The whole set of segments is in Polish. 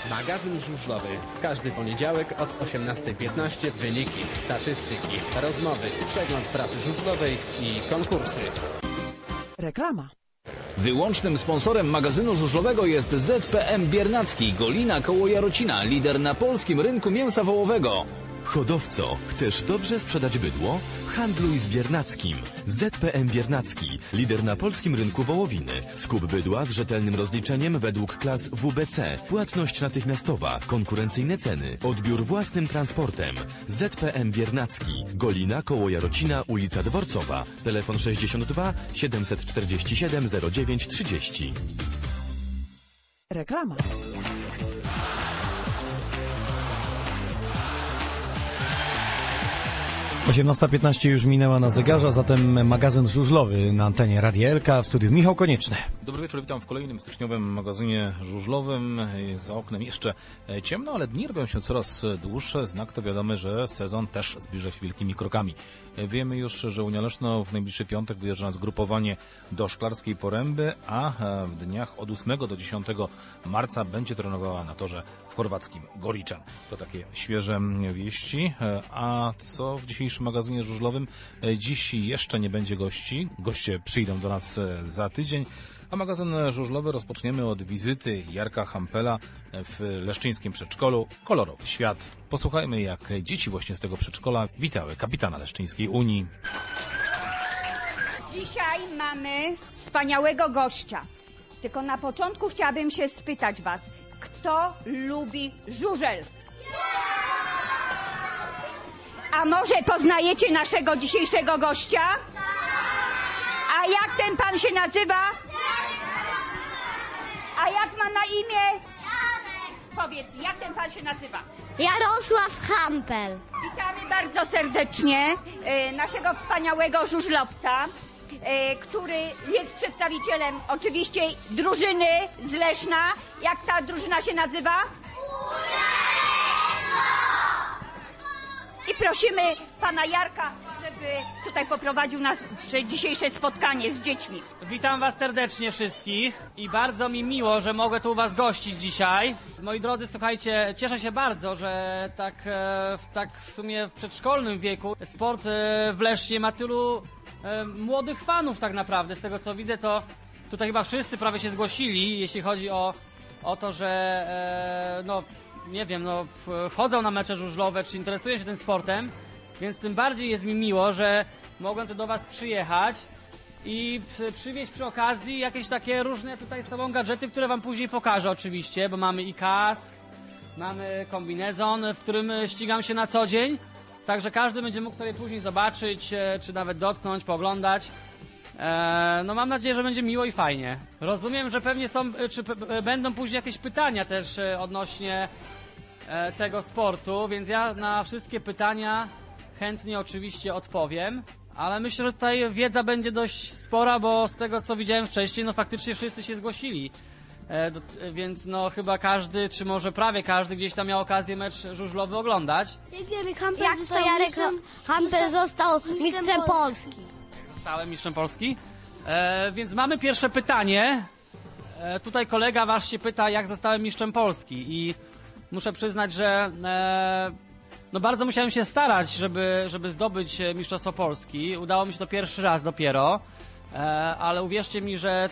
Magazyn żużlowy. W każdy poniedziałek od 18:15 wyniki, statystyki, rozmowy, przegląd prasy żużlowej i konkursy. Reklama. Wyłącznym sponsorem magazynu żużlowego jest ZPM Biernacki, Golina koło Jarocina, lider na polskim rynku mięsa wołowego. Hodowco, chcesz dobrze sprzedać bydło? Handluj z Biernackim. ZPM Biernacki, lider na polskim rynku wołowiny. Skup bydła z rzetelnym rozliczeniem według klas WBC. Płatność natychmiastowa, konkurencyjne ceny, odbiór własnym transportem. ZPM Biernacki, Golina koło Jarocina, ulica Dworcowa. Telefon 62 747 09 30. Reklama. 18:15 już minęła na zegarze, zatem magazyn żużlowy na antenie Radia Elka, w studiu Michał Konieczny. Dobry wieczór, witam w kolejnym styczniowym magazynie żużlowym. Za oknem jeszcze ciemno, ale dni robią się coraz dłuższe. Znak to wiadomy, że sezon też zbliża się wielkimi krokami. Wiemy już, że Unia Leszno w najbliższy piątek wyjeżdża na zgrupowanie do Szklarskiej Poręby, a w dniach od 8 do 10 marca będzie trenowała na torze w chorwackim Goriczan. To takie świeże wieści. A co w dzisiejszym magazynie żużlowym? Dziś jeszcze nie będzie gości. Goście przyjdą do nas za tydzień. A magazyn żużlowy rozpoczniemy od wizyty Jarka Hampela w leszczyńskim przedszkolu Kolorowy Świat. Posłuchajmy, jak dzieci właśnie z tego przedszkola witały kapitana Leszczyńskiej Unii. Dzisiaj mamy wspaniałego gościa. Tylko na początku chciałabym się spytać was, kto lubi żużel? A może poznajecie naszego dzisiejszego gościa? A jak ten pan się nazywa? A jak ma na imię? Powiedz, jak ten pan się nazywa? Jarosław Hampel. Witamy bardzo serdecznie naszego wspaniałego żużlowca, który jest przedstawicielem oczywiście drużyny z Leszna. Jak ta drużyna się nazywa? I prosimy pana Jarka, żeby tutaj poprowadził nasze dzisiejsze spotkanie z dziećmi. Witam was serdecznie wszystkich i bardzo mi miło, że mogę tu u was gościć dzisiaj. Moi drodzy, słuchajcie, cieszę się bardzo, że tak w sumie w przedszkolnym wieku sport w Lesznie ma tylu młodych fanów tak naprawdę. Z tego co widzę, to tutaj chyba wszyscy prawie się zgłosili, jeśli chodzi o to, że nie wiem, chodzą na mecze żużlowe, czy interesują się tym sportem, więc tym bardziej jest mi miło, że mogłem tu do was przyjechać i przywieźć przy okazji jakieś takie różne tutaj z sobą gadżety, które wam później pokażę oczywiście, bo mamy i kask, mamy kombinezon, w którym ścigam się na co dzień, także każdy będzie mógł sobie później zobaczyć, czy nawet dotknąć, pooglądać. Mam nadzieję, że będzie miło i fajnie. Rozumiem, że pewnie będą później jakieś pytania też odnośnie tego sportu, więc ja na wszystkie pytania chętnie oczywiście odpowiem, ale myślę, że tutaj wiedza będzie dość spora, bo z tego co widziałem wcześniej, faktycznie wszyscy się zgłosili, więc chyba każdy, czy może prawie każdy gdzieś tam miał okazję mecz żużlowy oglądać. Jarek Hampel został mistrzem Polski. Zostałem mistrzem Polski. Więc mamy pierwsze pytanie. Tutaj kolega wasz się pyta, jak zostałem mistrzem Polski i muszę przyznać, że bardzo musiałem się starać, żeby zdobyć mistrzostwo Polski. Udało mi się to pierwszy raz dopiero, ale uwierzcie mi, że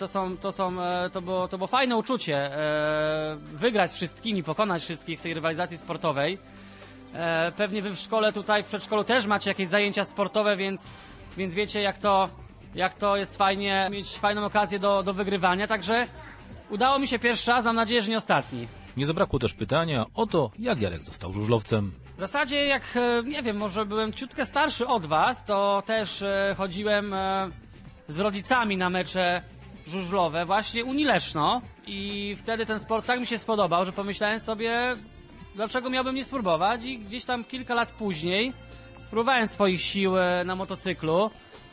to było fajne uczucie wygrać z wszystkimi, pokonać wszystkich w tej rywalizacji sportowej. Pewnie wy w szkole tutaj, w przedszkolu też macie jakieś zajęcia sportowe, więc wiecie jak to jest fajnie mieć fajną okazję do wygrywania, także udało mi się pierwszy raz, mam nadzieję, że nie ostatni. Nie zabrakło też pytania o to, jak Jarek został żużlowcem. W zasadzie jak, nie wiem, może byłem ciutkę starszy od was, to też chodziłem z rodzicami na mecze żużlowe właśnie Unii Leszno i wtedy ten sport tak mi się spodobał, że pomyślałem sobie, dlaczego miałbym nie spróbować i gdzieś tam kilka lat później spróbowałem swoich sił na motocyklu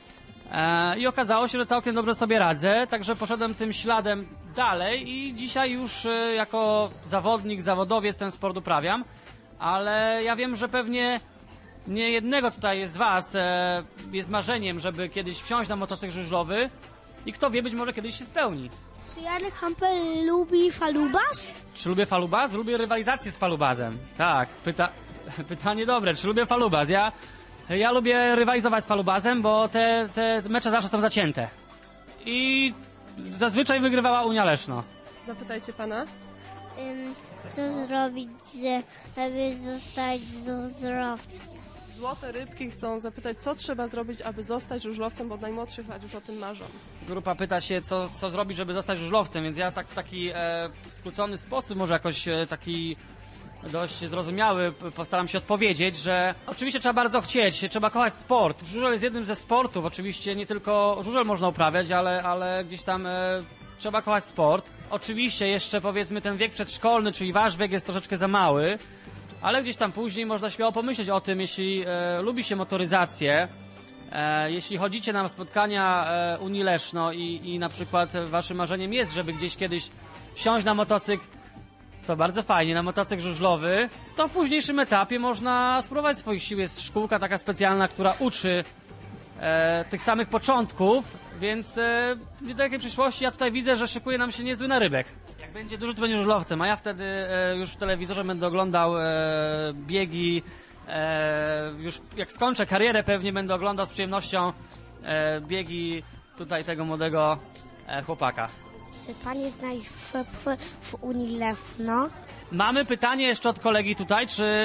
i okazało się, że całkiem dobrze sobie radzę, także poszedłem tym śladem dalej i dzisiaj już jako zawodnik, zawodowiec ten sport uprawiam, ale ja wiem, że pewnie nie jednego tutaj z was jest marzeniem, żeby kiedyś wsiąść na motocykl żużlowy i kto wie, być może kiedyś się spełni. Czy Jarek Hampel lubi falubas? Czy lubię falubaz? Lubię rywalizację z falubazem. Tak, pytanie dobre. Czy lubię falubaz? Ja lubię rywalizować z falubazem, bo te mecze zawsze są zacięte. I zazwyczaj wygrywała Unia Leszno. Zapytajcie pana. Co zrobić, żeby zostać żużlowcem? Złote rybki chcą zapytać, co trzeba zrobić, aby zostać żużlowcem, bo od najmłodszych lat już o tym marzą. Grupa pyta się, co zrobić, żeby zostać żużlowcem, więc ja tak w taki skrócony sposób, może jakoś taki dość zrozumiały, postaram się odpowiedzieć, że oczywiście trzeba bardzo chcieć, trzeba kochać sport. Żużel jest jednym ze sportów, oczywiście nie tylko żużel można uprawiać, ale gdzieś tam trzeba kochać sport. Oczywiście jeszcze powiedzmy ten wiek przedszkolny, czyli wasz wiek jest troszeczkę za mały, ale gdzieś tam później można śmiało pomyśleć o tym, jeśli lubi się motoryzację, jeśli chodzicie na spotkania Unii Leszno i na przykład waszym marzeniem jest, żeby gdzieś kiedyś wsiąść na motocykl, to bardzo fajnie, na motocykl żużlowy, to w późniejszym etapie można spróbować swoich sił. Jest szkółka taka specjalna, która uczy tych samych początków, więc w niedalekiej przyszłości ja tutaj widzę, że szykuje nam się niezły narybek. Jak będzie duży, to będzie żużlowcem, a ja wtedy już w telewizorze będę oglądał biegi, już jak skończę karierę pewnie będę oglądał z przyjemnością biegi tutaj tego młodego chłopaka. Czy pan jest najszybszy w Unii Leszno? Mamy pytanie jeszcze od kolegi tutaj,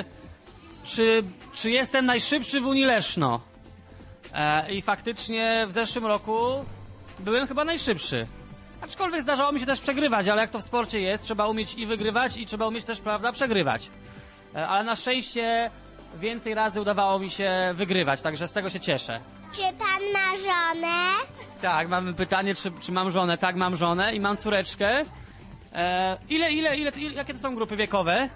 czy jestem najszybszy w Unii Leszno? I faktycznie w zeszłym roku byłem chyba najszybszy. Aczkolwiek zdarzało mi się też przegrywać, ale jak to w sporcie jest, trzeba umieć i wygrywać, i trzeba umieć też, prawda, przegrywać. Ale na szczęście więcej razy udawało mi się wygrywać, także z tego się cieszę. Czy pan ma żonę? Tak, mamy pytanie, czy mam żonę. Tak, mam żonę i mam córeczkę. Jakie to są grupy wiekowe?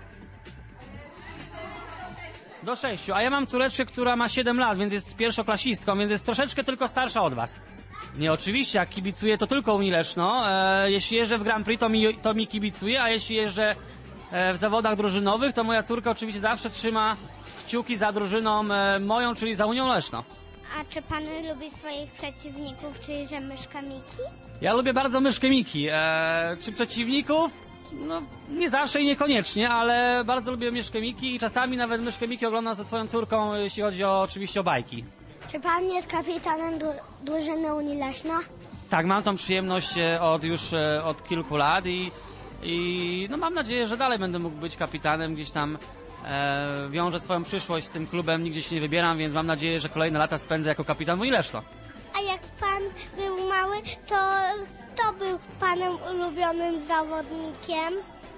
Do 6, a ja mam córeczkę, która ma 7 lat, więc jest pierwszoklasistką, więc jest troszeczkę tylko starsza od was. Nie, oczywiście, jak kibicuję, to tylko Unii Leszno. Jeśli jeżdżę w Grand Prix, to mi kibicuje, a jeśli jeżdżę w zawodach drużynowych, to moja córka oczywiście zawsze trzyma kciuki za drużyną moją, czyli za Unią Leszno. A czy pan lubi swoich przeciwników, czyli że myszka Miki? Ja lubię bardzo myszkę Miki. Czy przeciwników? No, nie zawsze i niekoniecznie, ale bardzo lubię myszkę Miki i czasami nawet myszkę Miki oglądam ze swoją córką, jeśli chodzi oczywiście o bajki. Czy pan jest kapitanem drużyny Unii Leszno? Tak, mam tą przyjemność od kilku lat i no mam nadzieję, że dalej będę mógł być kapitanem, gdzieś tam wiążę swoją przyszłość z tym klubem, nigdzie się nie wybieram, więc mam nadzieję, że kolejne lata spędzę jako kapitan Unii Leszno. A jak pan był mały, to był panem ulubionym zawodnikiem?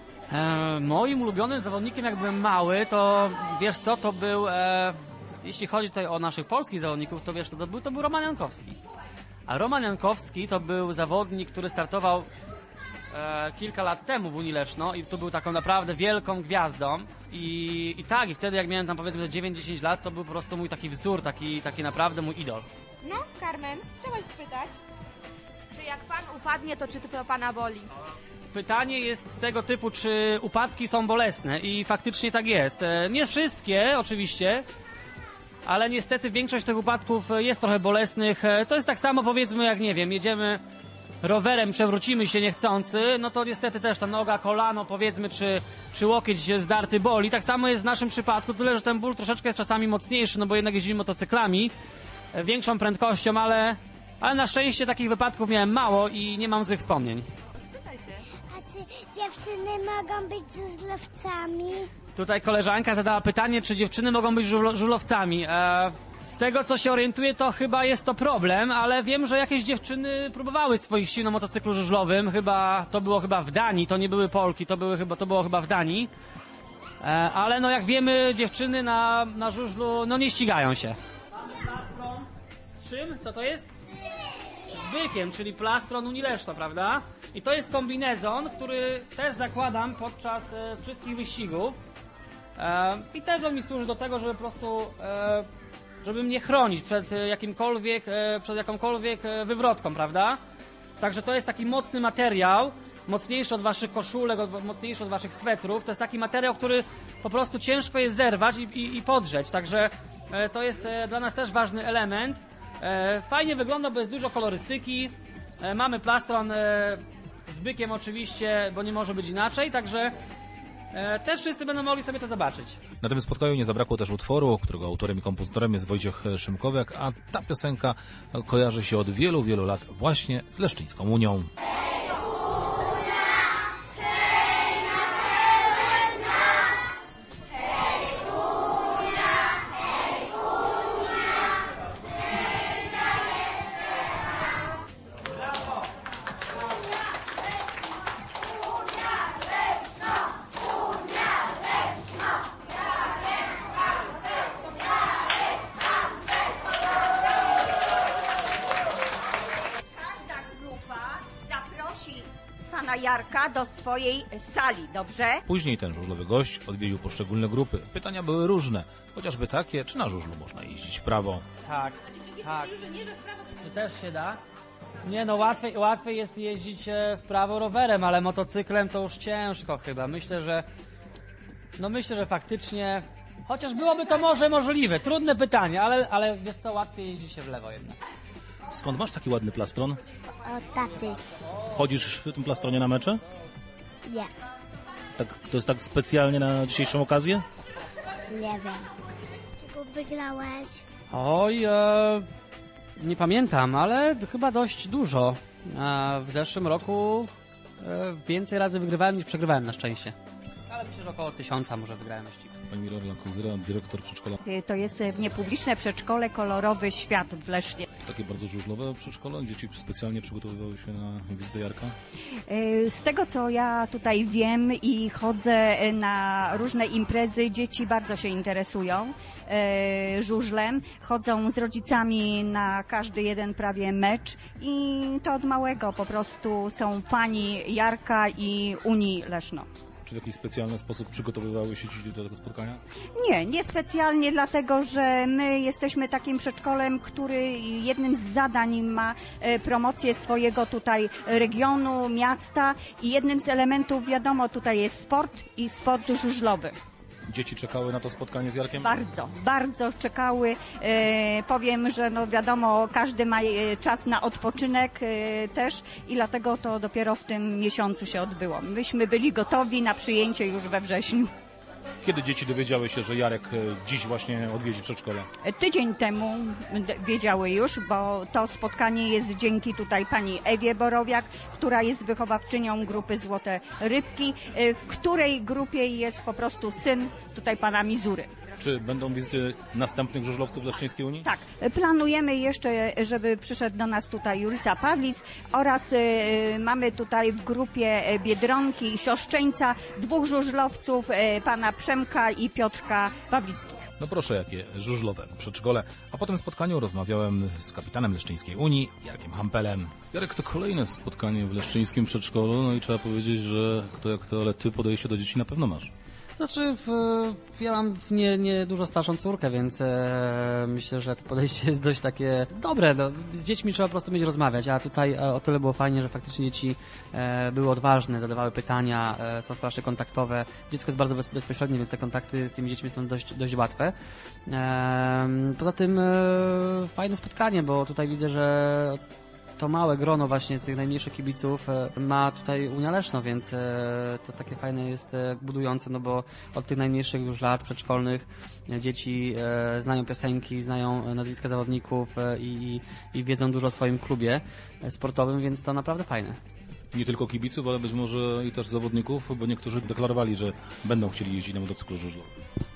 Moim ulubionym zawodnikiem, jak byłem mały, to wiesz co, to był, jeśli chodzi tutaj o naszych polskich zawodników, to wiesz, to był Roman Jankowski. A Roman Jankowski to był zawodnik, który startował kilka lat temu w Unii Leszno i tu był taką naprawdę wielką gwiazdą. I tak, i wtedy jak miałem tam powiedzmy 9-10 lat, to był po prostu mój taki wzór, taki naprawdę mój idol. No, Carmen, chciałaś spytać, czy jak pan upadnie, to czy to pana boli? Pytanie jest tego typu, czy upadki są bolesne i faktycznie tak jest. Nie wszystkie oczywiście, ale niestety większość tych upadków jest trochę bolesnych. To jest tak samo powiedzmy jak, nie wiem, jedziemy rowerem, przewrócimy się niechcący, no to niestety też ta noga, kolano powiedzmy, czy łokieć zdarty boli. Tak samo jest w naszym przypadku, tyle że ten ból troszeczkę jest czasami mocniejszy, no bo jednak jeździmy motocyklami większą prędkością, ale na szczęście takich wypadków miałem mało i nie mam złych wspomnień. Spytaj się. A czy dziewczyny mogą być żużlowcami? Tutaj koleżanka zadała pytanie, czy dziewczyny mogą być żużlowcami. Z tego co się orientuję, to chyba jest to problem, ale wiem, że jakieś dziewczyny próbowały swoich sił na motocyklu żużlowym. To było chyba w Danii, to nie były Polki, to było chyba w Danii. Ale no jak wiemy, dziewczyny na żużlu no nie ścigają się. Plastron z czym? Co to jest? Z bykiem, czyli plastron Unii Leszno, prawda? I to jest kombinezon, który też zakładam podczas wszystkich wyścigów. I też on mi służy do tego, żeby po prostu żeby mnie chronić przed jakąkolwiek wywrotką, prawda? Także to jest taki mocny materiał, mocniejszy od waszych koszulek, mocniejszy od waszych swetrów. To jest taki materiał, który po prostu ciężko jest zerwać i podrzeć. Także to jest dla nas też ważny element. Fajnie wygląda, bo jest dużo kolorystyki. Mamy plastron z Bykiem oczywiście, bo nie może być inaczej, także też wszyscy będą mogli sobie to zobaczyć. Na tym spotkaniu nie zabrakło też utworu, którego autorem i kompozytorem jest Wojciech Szymkowiak, a ta piosenka kojarzy się od wielu, wielu lat właśnie z Leszczyńską Unią. Pana Jarka do swojej sali, dobrze? Później ten żużlowy gość odwiedził poszczególne grupy. Pytania były różne, chociażby takie, czy na żużlu można jeździć w prawo. Tak, tak. To też się da. Nie no, łatwiej jest jeździć w prawo rowerem, ale motocyklem to już ciężko chyba. Myślę, że faktycznie, chociaż byłoby to może możliwe. Trudne pytanie, ale wiesz co, łatwiej jeździ się w lewo jednak. Skąd masz taki ładny plastron? Od taty. Chodzisz w tym plastronie na mecze? Nie, Tak, to jest tak specjalnie na dzisiejszą okazję? nie wiem. Czego wygrałeś? Oj, nie pamiętam, ale chyba dość dużo. W zeszłym roku więcej razy wygrywałem niż przegrywałem na szczęście. Ale myślę, że około 1000 może wygrałem na ścig. Pani Mirowna Kozyra, dyrektor przedszkola. To jest niepubliczne przedszkole Kolorowy Świat w Lesznie. Takie bardzo żużlowe przedszkole? Dzieci specjalnie przygotowywały się na wizytę Jarka? Z tego, co ja tutaj wiem i chodzę na różne imprezy, dzieci bardzo się interesują żużlem. Chodzą z rodzicami na każdy jeden prawie mecz i to od małego po prostu są fani Jarka i Unii Leszno. Czy w jakiś specjalny sposób przygotowywały się dzieci do tego spotkania? Nie specjalnie, dlatego że my jesteśmy takim przedszkolem, który jednym z zadań ma promocję swojego tutaj regionu, miasta i jednym z elementów, wiadomo, tutaj jest sport i sport żużlowy. Dzieci czekały na to spotkanie z Jarkiem? Bardzo czekały. Powiem, że no wiadomo, każdy ma czas na odpoczynek też i dlatego to dopiero w tym miesiącu się odbyło. Myśmy byli gotowi na przyjęcie już we wrześniu. Kiedy dzieci dowiedziały się, że Jarek dziś właśnie odwiedzi przedszkole? Tydzień temu wiedziały już, bo to spotkanie jest dzięki tutaj pani Ewie Borowiak, która jest wychowawczynią grupy Złote Rybki, w której grupie jest po prostu syn tutaj pana Mizury. Czy będą wizyty następnych żużlowców Leszczyńskiej Unii? Tak, planujemy jeszcze, żeby przyszedł do nas tutaj Julca Pawlic oraz mamy tutaj w grupie Biedronki i Sioszczeńca 2 żużlowców, pana Przemka i Piotrka Pawlickich. No proszę, jakie żużlowe przedszkole. A po tym spotkaniu rozmawiałem z kapitanem Leszczyńskiej Unii, Jarkiem Hampelem. Jarek, to kolejne spotkanie w Leszczyńskim przedszkolu, no i trzeba powiedzieć, że kto jak to, ale ty podejście do dzieci na pewno masz. Znaczy, ja mam nie dużo starszą córkę, więc myślę, że to podejście jest dość takie dobre. No, z dziećmi trzeba po prostu mieć rozmawiać, a tutaj o tyle było fajnie, że faktycznie dzieci były odważne, zadawały pytania, są strasznie kontaktowe. Dziecko jest bardzo bezpośrednie, więc te kontakty z tymi dziećmi są dość łatwe. Poza tym fajne spotkanie, bo tutaj widzę, że to małe grono właśnie tych najmniejszych kibiców ma tutaj Unia Leszno, więc to takie fajne jest, budujące, no bo od tych najmniejszych już lat przedszkolnych dzieci znają piosenki, znają nazwiska zawodników i wiedzą dużo o swoim klubie sportowym, więc to naprawdę fajne. Nie tylko kibiców, ale być może i też zawodników, bo niektórzy deklarowali, że będą chcieli jeździć na motocyklu żużlowym.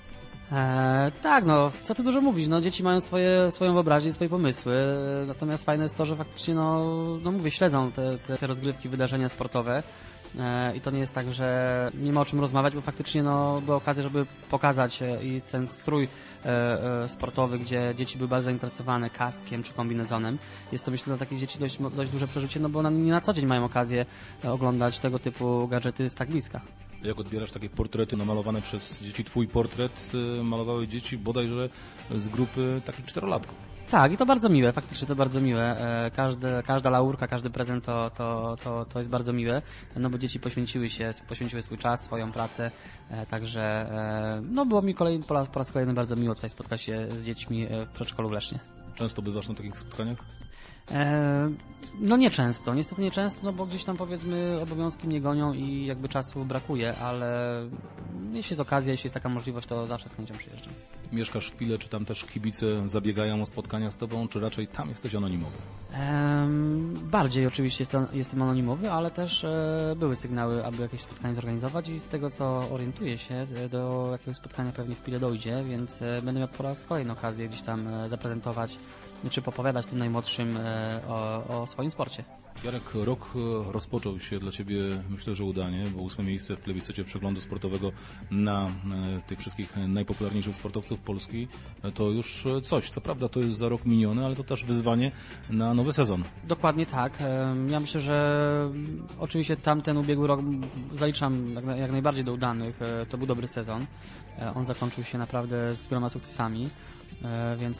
Tak, no, co tu dużo mówić, no, dzieci mają swoją wyobraźnię, swoje pomysły, natomiast fajne jest to, że faktycznie, no mówię, śledzą te rozgrywki, wydarzenia sportowe i to nie jest tak, że nie ma o czym rozmawiać, bo faktycznie, no, była okazja, żeby pokazać i ten strój sportowy, gdzie dzieci były bardzo zainteresowane kaskiem czy kombinezonem. Jest to, myślę, dla takich dzieci dość duże przeżycie, no bo nie na co dzień mają okazję oglądać tego typu gadżety z tak bliska. Jak odbierasz takie portrety namalowane przez dzieci? Twój portret malowały dzieci bodajże z grupy takich 4-latków. Tak, i to bardzo miłe, faktycznie to bardzo miłe. Każda laurka, każdy prezent to jest bardzo miłe, no bo dzieci poświęciły swój czas, swoją pracę, także no było mi po raz kolejny bardzo miło tutaj spotkać się z dziećmi w przedszkolu w Lesznie. Często bywasz na takich spotkaniach? No nieczęsto, niestety nieczęsto, no bo gdzieś tam powiedzmy obowiązki mnie gonią i jakby czasu brakuje, ale jeśli jest okazja, jeśli jest taka możliwość, to zawsze z chęcią przyjeżdżam. Mieszkasz w Pile, czy tam też kibice zabiegają o spotkania z tobą, czy raczej tam jesteś anonimowy? Bardziej oczywiście jestem anonimowy, ale też były sygnały, aby jakieś spotkanie zorganizować i z tego co orientuję się, do jakiegoś spotkania pewnie w Pile dojdzie, więc będę miał po raz kolejny okazję gdzieś tam zaprezentować czy popowiadać tym najmłodszym o swoim sporcie. Jarek, rok rozpoczął się dla Ciebie, myślę, że udanie, bo 8. miejsce w plebiscycie przeglądu sportowego na tych wszystkich najpopularniejszych sportowców Polski to już coś. Co prawda to jest za rok miniony, ale to też wyzwanie na nowy sezon. Dokładnie tak. Ja myślę, że oczywiście tamten ubiegły rok zaliczam jak najbardziej do udanych. To był dobry sezon. On zakończył się naprawdę z wieloma sukcesami. Więc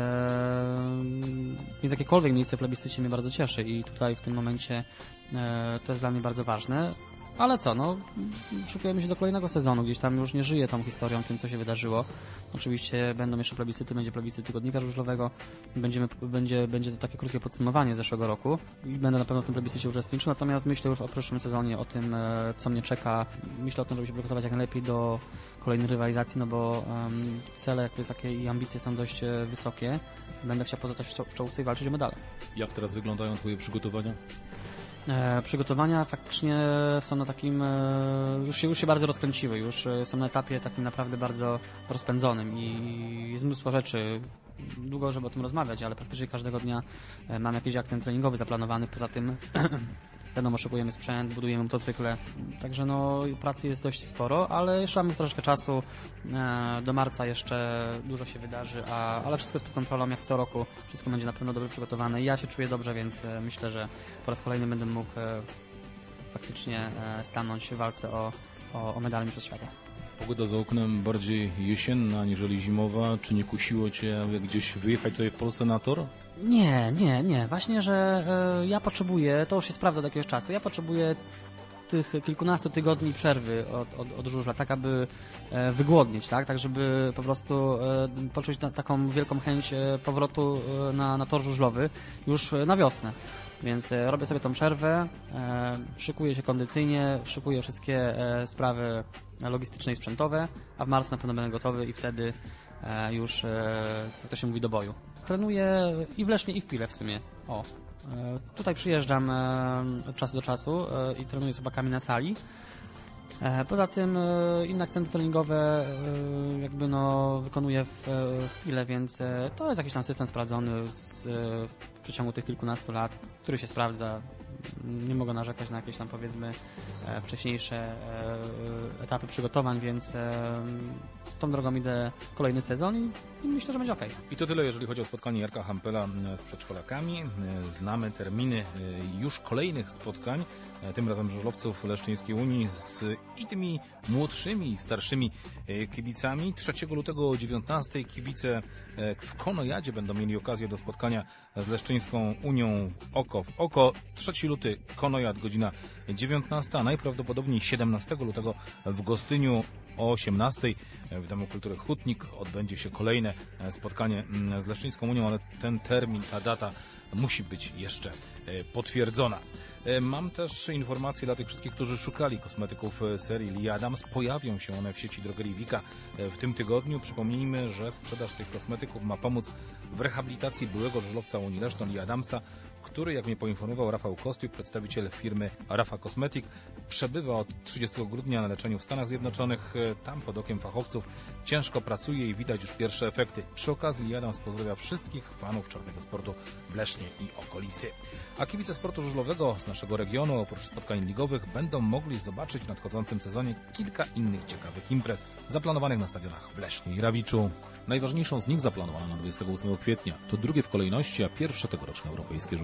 jakiekolwiek miejsce w plebiscycie mnie bardzo cieszy i tutaj w tym momencie to jest dla mnie bardzo ważne. Ale co, no, szykujemy się do kolejnego sezonu, gdzieś tam już nie żyję tą historią, tym co się wydarzyło. Oczywiście będą jeszcze plebiscyty, będzie plebiscyt tygodnika żużlowego, będzie to takie krótkie podsumowanie zeszłego roku i będę na pewno w tym plebiscycie uczestniczył, natomiast myślę już o przyszłym sezonie, o tym co mnie czeka. Myślę o tym, żeby się przygotować jak najlepiej do kolejnej rywalizacji, no bo cele takie i ambicje są dość wysokie. Będę chciał pozostać w czołówce i walczyć o medale. Jak teraz wyglądają Twoje przygotowania? Przygotowania faktycznie są na takim, już się bardzo rozkręciły, już są na etapie takim naprawdę bardzo rozpędzonym i jest mnóstwo rzeczy, długo żeby o tym rozmawiać, ale praktycznie każdego dnia mam jakiś akcent treningowy zaplanowany, poza tym wiadomo, szykujemy sprzęt, budujemy motocykle, także no pracy jest dość sporo, ale jeszcze mamy troszkę czasu, do marca jeszcze dużo się wydarzy, ale wszystko jest pod kontrolą, jak co roku, wszystko będzie na pewno dobrze przygotowane i ja się czuję dobrze, więc myślę, że po raz kolejny będę mógł faktycznie stanąć w walce o medal mistrzostw świata. Pogoda za oknem bardziej jesienna aniżeli zimowa. Czy nie kusiło Cię, aby gdzieś wyjechać tutaj w Polsce na tor? Nie. Właśnie, że ja potrzebuję, to już się sprawdza od jakiegoś czasu, ja potrzebuję tych kilkunastu tygodni przerwy od żużla, tak aby wygłodnieć, tak żeby po prostu poczuć taką wielką chęć powrotu na tor żużlowy już na wiosnę. Więc robię sobie tą przerwę, szykuję się kondycyjnie, szykuję wszystkie sprawy logistyczne i sprzętowe, a w marcu na pewno będę gotowy i wtedy już, jak to się mówi, do boju. Trenuję i w Lesznie, i w Pile w sumie. Tutaj przyjeżdżam od czasu do czasu i trenuję z chłopakami na sali. Poza tym inne akcenty treningowe jakby wykonuję w Pile, więc to jest jakiś tam system sprawdzony w przeciągu tych kilkunastu lat, który się sprawdza. Nie mogę narzekać na jakieś tam powiedzmy wcześniejsze etapy przygotowań, więc tą drogą idę kolejny sezon i myślę, że będzie okej. I to tyle, jeżeli chodzi o spotkanie Jarka Hampela z przedszkolakami. Znamy terminy już kolejnych spotkań, tym razem żużlowców Leszczyńskiej Unii z i tymi młodszymi i starszymi kibicami. 3 lutego o 19:00 kibice w Konojadzie będą mieli okazję do spotkania z Leszczyńską Unią oko w oko. 3 luty Konojad, godzina 19:00, a najprawdopodobniej 17 lutego w Gostyniu o 18:00 w Domu Kultury Hutnik odbędzie się kolejne spotkanie z Leszczyńską Unią, ale ten termin, ta data musi być jeszcze potwierdzona. Mam też informacje dla tych wszystkich, którzy szukali kosmetyków serii Lee Adams. Pojawią się one w sieci drogerii Wika w tym tygodniu. Przypomnijmy, że sprzedaż tych kosmetyków ma pomóc w rehabilitacji byłego żużlowca Unii Leszno Lee Adamsa, który, jak mnie poinformował Rafał Kostiuk, przedstawiciel firmy Rafa Cosmetic, przebywa od 30 grudnia na leczeniu w Stanach Zjednoczonych. Tam pod okiem fachowców ciężko pracuje i widać już pierwsze efekty. Przy okazji Lee Adams pozdrawia wszystkich fanów czarnego sportu w Lesznie i okolicy. A kibice sportu żużlowego z naszego regionu, oprócz spotkań ligowych, będą mogli zobaczyć w nadchodzącym sezonie kilka innych ciekawych imprez zaplanowanych na stadionach w Lesznie i Rawiczu. Najważniejszą z nich zaplanowaną na 28 kwietnia to drugie w kolejności, a pierwsze tegoroczne europejskie żużlowe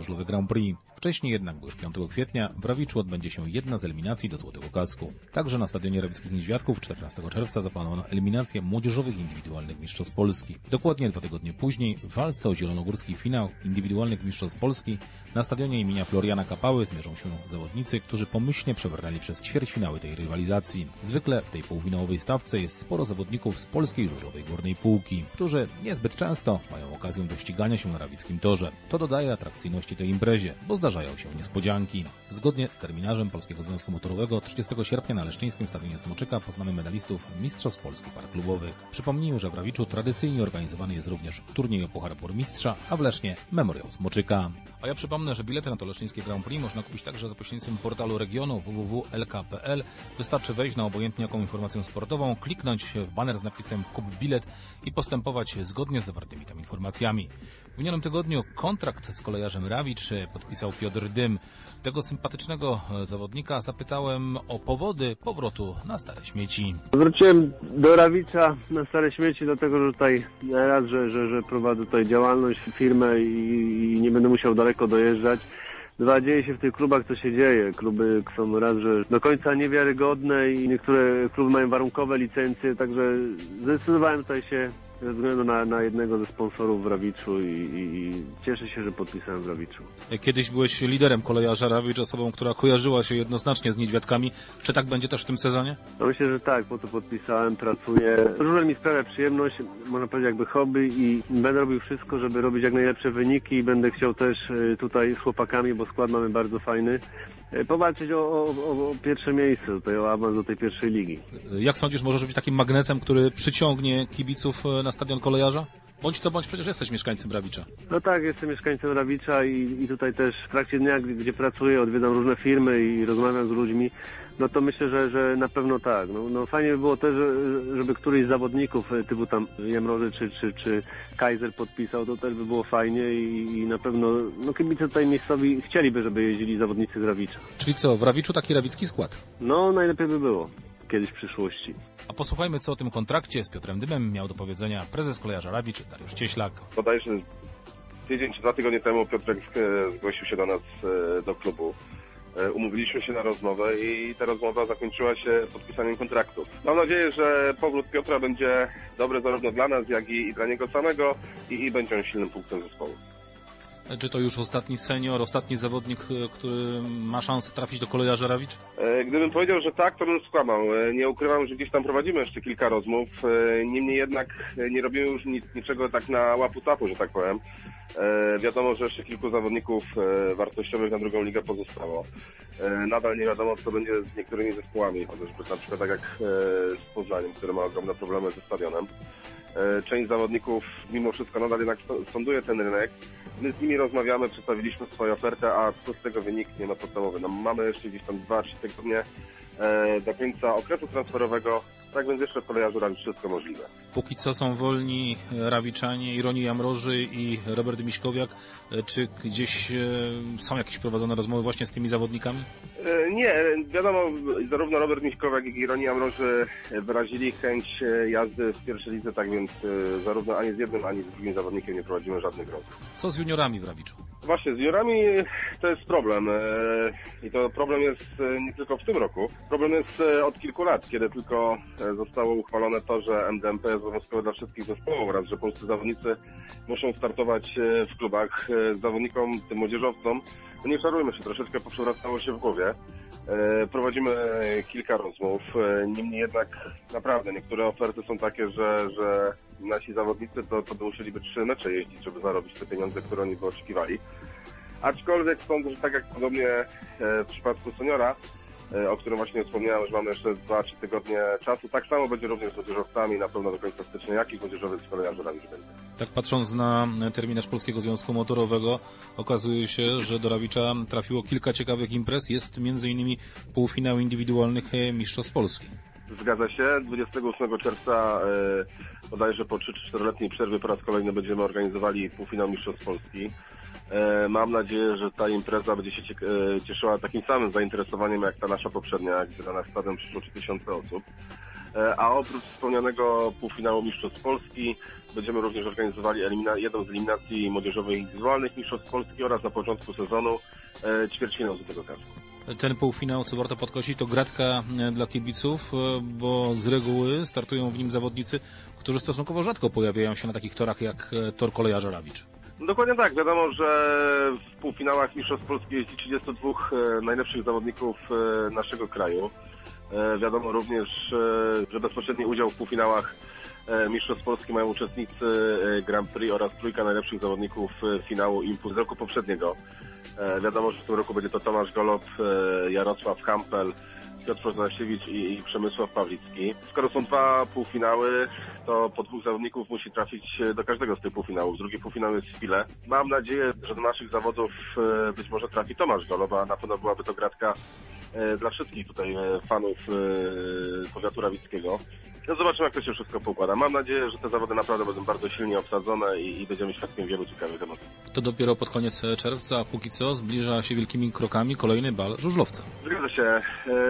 żużlowe Grand Prix. Wcześniej jednak, bo już 5 kwietnia, w Rawiczu odbędzie się jedna z eliminacji do Złotego Kasku. Także na stadionie Rawickich Niedźwiadków 14 czerwca zaplanowano eliminację młodzieżowych indywidualnych mistrzostw Polski. Dokładnie 2 tygodnie później w walce o zielonogórski finał indywidualnych mistrzostw Polski na stadionie imienia Floriana Kapały zmierzą się zawodnicy, którzy pomyślnie przebrnęli przez ćwierćfinały tej rywalizacji. Zwykle w tej półfinałowej stawce jest sporo zawodników z polskiej żużlowej górnej półki, którzy niezbyt często mają okazję do ścigania się na rawickim torze. To dodaje atrakcyjności tej imprezie, bo zdarzają się niespodzianki. Zgodnie z terminarzem Polskiego Związku Motorowego 30 sierpnia na Leszczyńskim Stadionie Smoczyka poznamy medalistów Mistrzostw Polski Par Klubowych. Przypomnijmy, że w Rawiczu tradycyjnie organizowany jest również turniej o Puchar Burmistrza, a w Lesznie Memoriał Smoczyka. A ja przypomnę, że bilety na to leszczyńskie Grand Prix można kupić także za pośrednictwem portalu regionu www.lk.pl. Wystarczy wejść na obojętnie jaką informację sportową, kliknąć w baner z napisem Kup bilet i postępować zgodnie z zawartymi tam informacjami. W minionym tygodniu kontrakt z kolejarzem Rawicz podpisał Piotr Dym. Tego sympatycznego zawodnika zapytałem o powody powrotu na Stare Śmieci. Wróciłem do Rawicza na Stare Śmieci, dlatego że tutaj raz, że prowadzę tutaj działalność, firmę i nie będę musiał daleko dojeżdżać. Dwa, dzieje się w tych klubach, co się dzieje. Kluby są raz, że do końca niewiarygodne i niektóre kluby mają warunkowe licencje, także zdecydowałem tutaj się ze względu na jednego ze sponsorów w Rawiczu i cieszę się, że podpisałem w Rawiczu. Kiedyś byłeś liderem kolejarza Rawicz, osobą, która kojarzyła się jednoznacznie z Niedźwiadkami. Czy tak będzie też w tym sezonie? No myślę, że tak, po co podpisałem, pracuję. Żużel mi sprawia przyjemność, można powiedzieć jakby hobby i będę robił wszystko, żeby robić jak najlepsze wyniki i będę chciał też tutaj z chłopakami, bo skład mamy bardzo fajny, powalczyć o pierwsze miejsce, tutaj o awans do tej pierwszej ligi. Jak sądzisz, możesz być takim magnesem, który przyciągnie kibiców na stadion kolejarza? Bądź co bądź, przecież jesteś mieszkańcem Rawicza. No tak, jestem mieszkańcem Rawicza i tutaj też w trakcie dnia, gdzie pracuję, odwiedzam różne firmy i rozmawiam z ludźmi, no to myślę, że na pewno tak. No fajnie by było też, żeby któryś z zawodników typu tam Jamroży czy Kaiser podpisał, to też by było fajnie i na pewno no kibice tutaj miejscowi chcieliby, żeby jeździli zawodnicy z Rawicza. Czyli co, w Rawiczu taki rawicki skład? No najlepiej by było kiedyś w przyszłości. A posłuchajmy, co o tym kontrakcie z Piotrem Dymem miał do powiedzenia prezes kolejarza Rawicz Dariusz Cieślak. Bodajże tydzień czy 2 tygodnie temu Piotrek zgłosił się do nas do klubu. Umówiliśmy się na rozmowę i ta rozmowa zakończyła się podpisaniem kontraktu. Mam nadzieję, że powrót Piotra będzie dobry zarówno dla nas, jak i dla niego samego i będzie on silnym punktem zespołu. Czy to już ostatni senior, ostatni zawodnik, który ma szansę trafić do kolejarza Rawicz? Gdybym powiedział, że tak, to bym skłamał. Nie ukrywam, że gdzieś tam prowadzimy jeszcze kilka rozmów. Niemniej jednak nie robimy już niczego tak na łapu-capu, że tak powiem. Wiadomo, że jeszcze kilku zawodników wartościowych na drugą ligę pozostało. Nadal nie wiadomo, co będzie z niektórymi zespołami, chociażby na przykład tak jak z Poznaniem, który ma ogromne problemy ze stadionem. Część zawodników mimo wszystko nadal jednak sonduje ten rynek. My z nimi rozmawiamy, przedstawiliśmy swoją ofertę, a co z tego wyniknie, no podstawowy. No, mamy jeszcze gdzieś tam 2-3 tygodnie do końca okresu transferowego, tak więc jeszcze w kolejarzu Rawicz wszystko możliwe. Póki co są wolni Rawiczanie, Ironi Jamroży i Robert Miśkowiak. Czy gdzieś są jakieś prowadzone rozmowy właśnie z tymi zawodnikami? Nie, wiadomo, zarówno Robert Miśkowiak, jak i Ironi Jamroży wyrazili chęć jazdy w pierwszej lidze, tak więc zarówno ani z jednym, ani z drugim zawodnikiem nie prowadzimy żadnych rozmów. Co z juniorami w Rawiczu? Właśnie, z juniorami to jest problem i to problem jest nie tylko w tym roku. Problem jest od kilku lat, kiedy tylko zostało uchwalone to, że MDMP jest obowiązkowe dla wszystkich zespołów oraz że polscy zawodnicy muszą startować w klubach. Zawodnikom, tym młodzieżowcom, no nie czarujmy się, troszeczkę poprzewracało się w głowie. Prowadzimy kilka rozmów, niemniej jednak naprawdę niektóre oferty są takie, że nasi zawodnicy to by musieliby 3 mecze jeździć, żeby zarobić te pieniądze, które oni by oczekiwali. Aczkolwiek sądzę, że tak jak podobnie w przypadku seniora, o którym właśnie wspomniałem, że mamy jeszcze 2-3 tygodnie czasu, tak samo będzie również z młodzieżowcami, na pewno do końca stycznia, jak i młodzieżowych z kolejarzy Rawicz będzie. Tak patrząc na terminarz Polskiego Związku Motorowego, okazuje się, że do Rawicza trafiło kilka ciekawych imprez. Jest m.in. półfinał indywidualnych Mistrzostw Polski. Zgadza się. 28 czerwca bodajże po 3-4-letniej przerwie po raz kolejny będziemy organizowali półfinał Mistrzostw Polski. Mam nadzieję, że ta impreza będzie się cieszyła takim samym zainteresowaniem jak ta nasza poprzednia, gdzie na nasz stadion przyszło 3000 osób. A oprócz wspomnianego półfinału Mistrzostw Polski będziemy również organizowali jedną z eliminacji młodzieżowych indywidualnych Mistrzostw Polski oraz na początku sezonu ćwierćfinał Złotego Kasku. Ten półfinał, co warto podkreślić, to gratka dla kibiców, bo z reguły startują w nim zawodnicy, którzy stosunkowo rzadko pojawiają się na takich torach jak tor Kolejarza Rawicz. Dokładnie tak. Wiadomo, że w półfinałach Mistrzostw Polski jeździ 32 najlepszych zawodników naszego kraju. Wiadomo również, że bezpośredni udział w półfinałach Mistrzostw Polski mają uczestnicy Grand Prix oraz trójka najlepszych zawodników finału Impuls z roku poprzedniego. Wiadomo, że w tym roku będzie to Tomasz Golob, Jarosław Hampel, Piotr Poznasiewicz i Przemysław Pawlicki. Skoro są dwa półfinały, to po dwóch zawodników musi trafić do każdego z tych półfinałów. Drugi półfinał jest w Pile. Mam nadzieję, że do naszych zawodów być może trafi Tomasz Golob, a na pewno byłaby to gratka dla wszystkich tutaj fanów powiatu rawickiego. No zobaczymy, jak to się wszystko poukłada. Mam nadzieję, że te zawody naprawdę będą bardzo silnie obsadzone i będziemy świadkiem wielu ciekawych tematów. To dopiero pod koniec czerwca, a póki co zbliża się wielkimi krokami kolejny bal żużlowca. Zgadza się.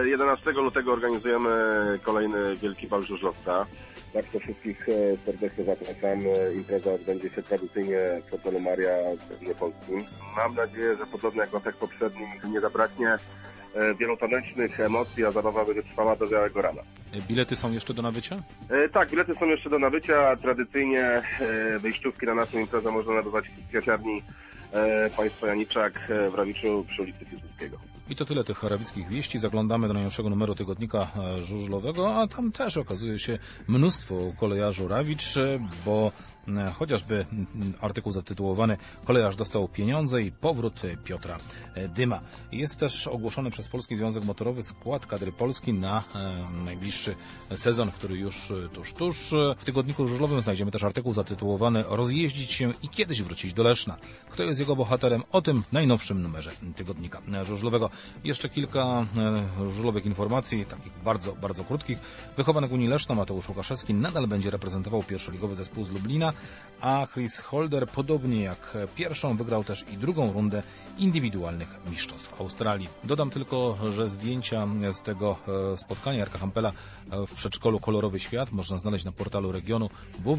11 lutego organizujemy kolejny wielki bal żużlowca. Bardzo wszystkich serdecznie zapraszam. Impreza odbędzie się tradycyjnie w hotelu Maria w Berlinie Polskim. Mam nadzieję, że podobnie jak w latach poprzednich nie zabraknie wielotanecznych emocji, a zabawa będzie trwała do białego rana. Bilety są jeszcze do nabycia? Tak, bilety są jeszcze do nabycia. Tradycyjnie wejściówki na naszą imprezę można nabywać w kwiaciarni Państwa Janiczak w Rawiczu przy ulicy Piłsudskiego. I to tyle tych rawickich wieści. Zaglądamy do najnowszego numeru tygodnika żużlowego, a tam też okazuje się mnóstwo kolejarzy Rawicz, bo chociażby artykuł zatytułowany "Kolejarz dostał pieniądze i powrót Piotra Dyma". Jest też ogłoszony przez Polski Związek Motorowy skład kadry Polski na najbliższy sezon, który już tuż. W tygodniku żużlowym znajdziemy też artykuł zatytułowany "Rozjeździć się i kiedyś wrócić do Leszna". Kto jest jego bohaterem? O tym w najnowszym numerze tygodnika żużlowego. Jeszcze kilka żużlowych informacji, takich bardzo krótkich. Wychowanek Unii Leszna Mateusz Łukaszewski nadal będzie reprezentował pierwszoligowy zespół z Lublina, a Chris Holder, podobnie jak pierwszą, wygrał też i drugą rundę indywidualnych mistrzostw Australii. Dodam tylko, że zdjęcia z tego spotkania Jarka Hampela w przedszkolu Kolorowy Świat można znaleźć na portalu regionu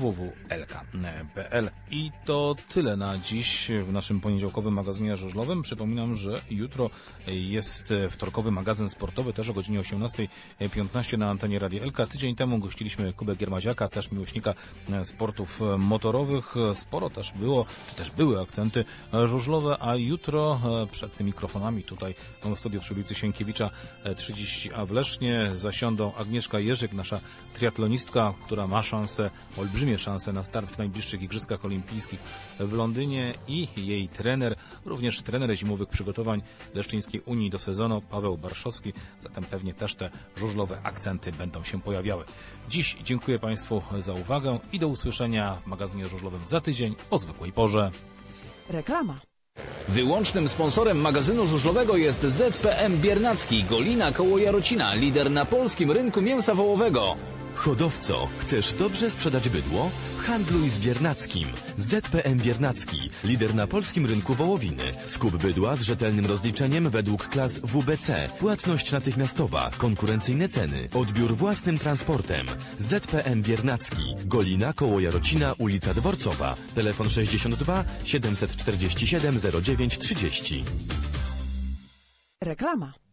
www.lk.pl. I to tyle na dziś w naszym poniedziałkowym magazynie żużlowym. Przypominam, że jutro jest wtorkowy magazyn sportowy, też o godzinie 18:15 na antenie Radia Elka. Tydzień temu gościliśmy Kubę Giermaziaka, też miłośnika sportów motorowych. Sporo też było, czy też były akcenty żużlowe, a jutro przed tymi mikrofonami tutaj w studiu przy ulicy Sienkiewicza 30A w Lesznie zasiądą Agnieszka Jerzyk, nasza triatlonistka, która ma olbrzymie szanse na start w najbliższych Igrzyskach Olimpijskich w Londynie, i jej trener, również trener zimowych przygotowań Leszczyńskiej Unii do sezonu, Paweł Barszowski. Zatem pewnie też te żużlowe akcenty będą się pojawiały. Dziś dziękuję Państwu za uwagę i do usłyszenia w magazynie żużlowym za tydzień o zwykłej porze. Reklama. Wyłącznym sponsorem magazynu żużlowego jest ZPM Biernacki, Golina koło Jarocina, lider na polskim rynku mięsa wołowego. Hodowco, chcesz dobrze sprzedać bydło? Handluj z Biernackim. ZPM Biernacki, lider na polskim rynku wołowiny. Skup bydła z rzetelnym rozliczeniem według klas WBC. Płatność natychmiastowa, konkurencyjne ceny, odbiór własnym transportem. ZPM Biernacki, Golina koło Jarocina, ulica Dworcowa. Telefon 62 747 09 30. Reklama.